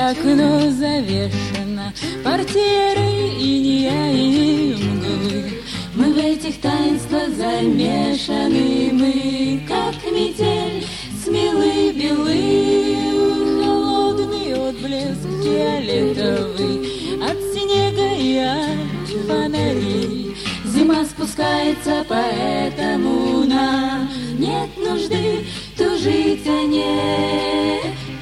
окно завешено портьерой инея и мглы. Мы в этих таинствах замешаны, мы, как метель, смелы, белы, холодный отблеск фиолетовый от снега и от фонарей. Зима спускается, поэтому нам нет нужды тужить о ней.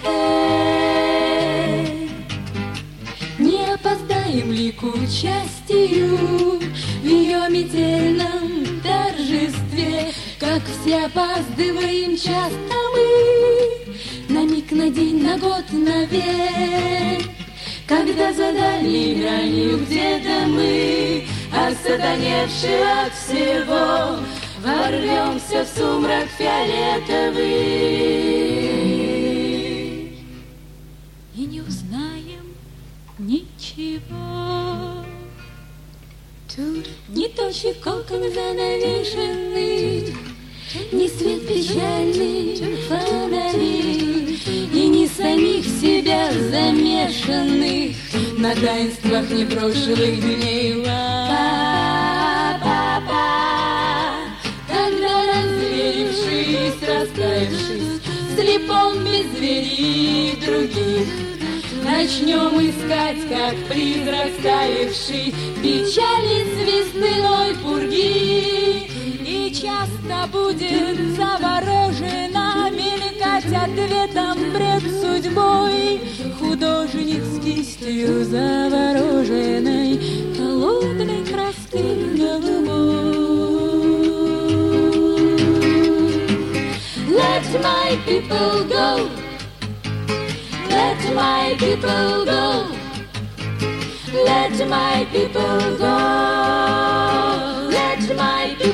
Не опоздаем ли к участию в ее метельном торжестве, как все опаздываем часто мы, на миг, на день, на год, на век. Когда за дальней гранью где-то мы, осатаневшие от всего, ворвемся в сумрак фиолетовый и не узнаем ничего. Тут ни точек окон занавешенных, ни свет печальный фонарей, и ни самих себя замешанных на таинствах непрошлых дней. Тогда, разверившись, растаявшись, слепом безверии других, начнем искать, как призрак таявший, печали звездной пурги. И часто будет заворожена мелькать ответом пред судьбой художник с кистью завороженной холодной краской голубой. Let my people go, let my people go, let my people go, let my people go.